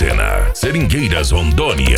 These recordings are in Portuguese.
Barbacena, Seringueiras, Rondônia.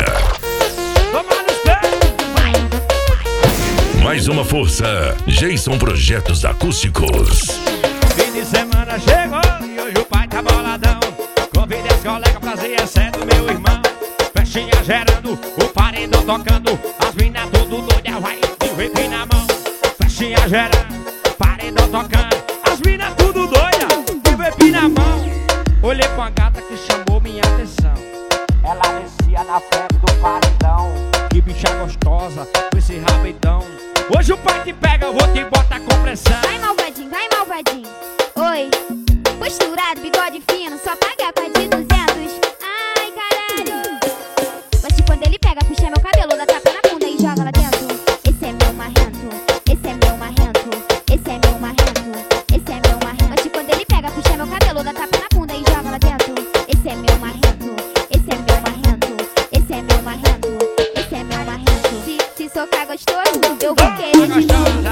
Mais uma força, Jason Projetos Acústicos. Fim de semana chegou e hoje o pai tá boladão. Convidei as colegas pra ser exceto meu irmão. Festinha gerando, o paredão tocando, as minas tudo doida, vai de whip na mão. Festinha gerando, paredão tocando, as minas tudo doida, de whip na mão. Olhei pra uma gata que chamou minha atenção. Ela descia na frente do paredão. Que bicha gostosa, com esse rabidão. Hoje o pai te pega, eu vou te botar com pressão. Vai malvadinho, vai malvadinho. Oi, posturado, bigode fino, só paga com a de 200. Ai, caralho. Mas quando ele pega, puxa meu cabelo, dá tapa na bunda e joga lá dentro. Esse é meu marrento, esse é meu marrento, esse é meu marrento, esse é meu marrento. Mas quando ele pega, puxa meu cabelo, dá tapa na bunda e joga lá dentro. Esse é meu marrento, esse é meu marrento, esse é meu marrento, esse é meu marrento. Se socar gostoso, eu vou querer de novo.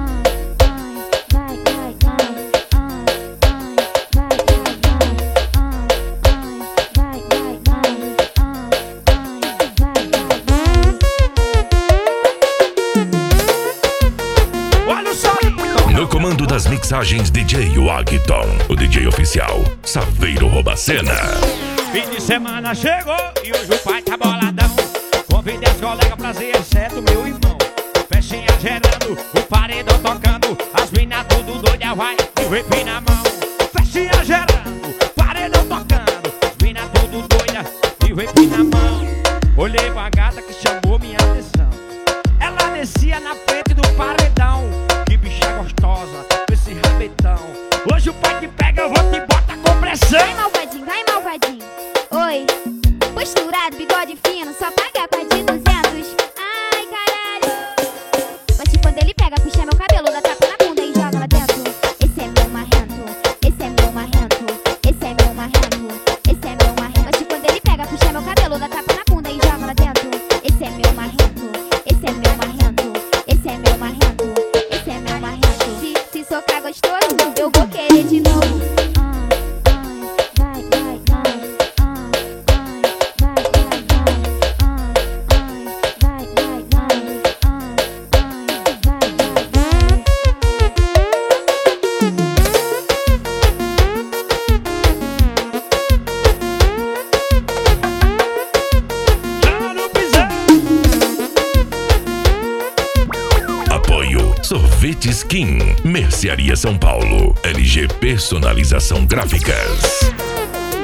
No comando das mixagens, DJ Wagton, o DJ oficial, Saveiro Robacena. Fim de semana chegou e hoje o pai tá boladão. Convidei as colegas pra ser exceto meu irmão. Festinha gerando, o paredão tocando, as minas tudo doida, vai de whip na mão. Festinha gerando, paredão tocando, as minas tudo doida, de whip na mão. Olhei pra gata que chamou minha atenção. Ela descia na frente do paredão. Que bicha gostosa, com esse rabetão. Hoje o pai te pega, eu vou te botar com pressão. Vai malvadinho, vai malvadinho. Oi, posturado, bigode fino, só paga com a de 200. Ai, caralho. Mas quando ele pega, puxa meu cabelo, dá tapa na bunda e joga lá dentro. Esse é meu marrento, esse é meu marrento, esse é meu marrento, esse é meu marrento. Mas quando ele pega, puxa meu cabelo, dá tapa na bunda e joga lá dentro. Esse é meu marrento, esse é meu marrento, esse é meu marrento, esse é meu marrento. Se socar gostoso, eu vou querer de novo. Sorvete Skin, Mercearia São Paulo, LG Personalização Gráficas.